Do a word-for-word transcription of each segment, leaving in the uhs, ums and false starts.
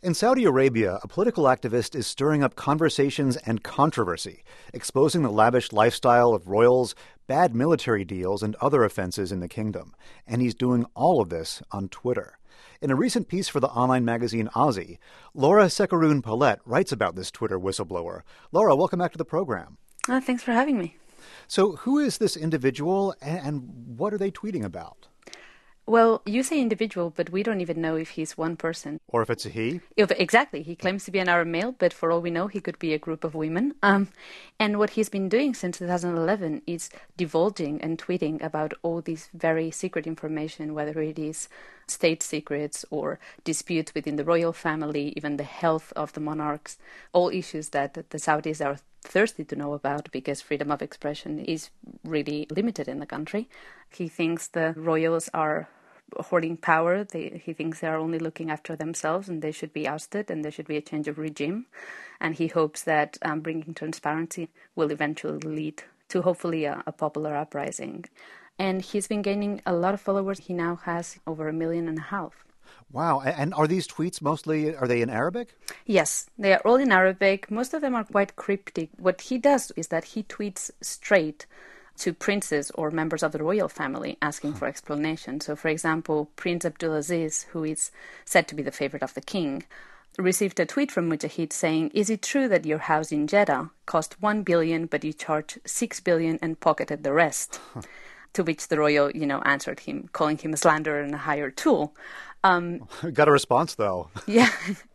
In Saudi Arabia, a political activist is stirring up conversations and controversy, exposing the lavish lifestyle of royals, bad military deals, and other offenses in the kingdom. And he's doing all of this on Twitter. In a recent piece for the online magazine Aussie, Laura Sekeroon-Palet writes about this Twitter whistleblower. Laura, welcome back to the program. Uh, thanks for having me. So who is this individual and what are they tweeting about? Well, you say individual, but we don't even know if he's one person. Or if it's a he? If, exactly. He claims to be an Arab male, but for all we know, he could be a group of women. Um, and what he's been doing since two thousand eleven is divulging and tweeting about all these very secret information, whether it is state secrets or disputes within the royal family, even the health of the monarchs, all issues that the Saudis are thirsty to know about because freedom of expression is really limited in the country. He thinks the royals are hoarding power. They, he thinks they are only looking after themselves and they should be ousted and there should be a change of regime. And he hopes that um, bringing transparency will eventually lead to hopefully a, a popular uprising. And he's been gaining a lot of followers. He now has over a million and a half. Wow. And are these tweets mostly, are they in Arabic? Yes, they are all in Arabic. Most of them are quite cryptic. What he does is that he tweets straight to princes or members of the royal family asking huh. for explanation. So, for example, Prince Abdulaziz, who is said to be the favorite of the king, received a tweet from Mujahid saying, "Is it true that your house in Jeddah cost one billion but you charged six billion and pocketed the rest?" Huh. To which the royal, you know, answered him, calling him a slanderer and a hired tool. Um, Got a response, though. Yeah.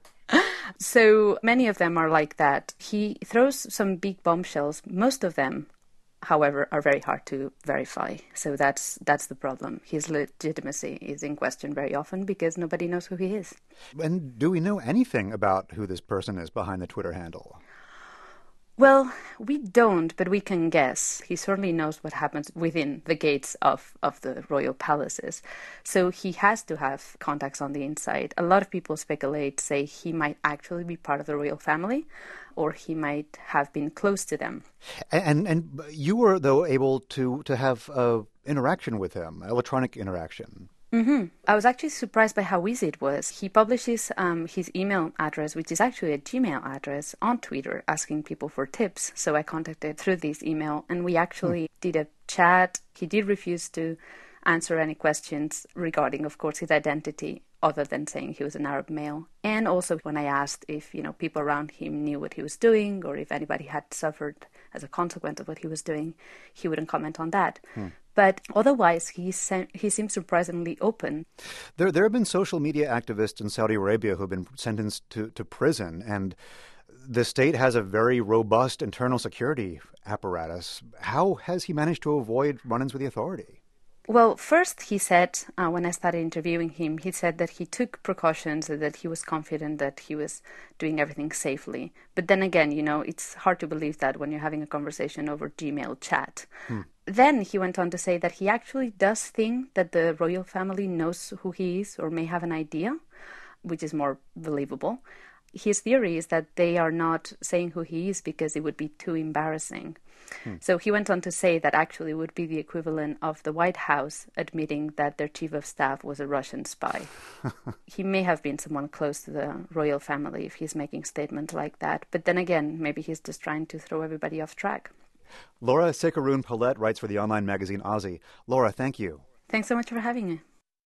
So many of them are like that. He throws some big bombshells. Most of them, however, are very hard to verify. So that's that's the problem. His legitimacy is in question very often because nobody knows who he is. And do we know anything about who this person is behind the Twitter handle? Well, we don't, but we can guess. He certainly knows what happens within the gates of, of the royal palaces. So he has to have contacts on the inside. A lot of people speculate, say he might actually be part of the royal family, or he might have been close to them. And and you were, though, able to, to have uh, interaction with him, electronic interaction. Mm-hmm. I was actually surprised by how easy it was. He publishes um, his email address, which is actually a Gmail address, on Twitter, asking people for tips. So I contacted through this email, and we actually hmm. did a chat. He did refuse to answer any questions regarding, of course, his identity, other than saying he was an Arab male. And also when I asked if, you know, people around him knew what he was doing or if anybody had suffered as a consequence of what he was doing, he wouldn't comment on that. Hmm. But otherwise, he se- he seems surprisingly open. There there have been social media activists in Saudi Arabia who have been sentenced to, to prison, and the state has a very robust internal security apparatus. How has he managed to avoid run-ins with the authority? Well, first he said, uh, when I started interviewing him, he said that he took precautions, that he was confident that he was doing everything safely. But then again, you know, it's hard to believe that when you're having a conversation over Gmail chat. Hmm. Then he went on to say that he actually does think that the royal family knows who he is or may have an idea, which is more believable. His theory is that they are not saying who he is because it would be too embarrassing. Hmm. So he went on to say that actually it would be the equivalent of the White House admitting that their chief of staff was a Russian spy. He may have been someone close to the royal family if he's making statements like that. But then again, maybe he's just trying to throw everybody off track. Laura Sekeroon-Palet writes for the online magazine Aussie. Laura, thank you. Thanks so much for having me.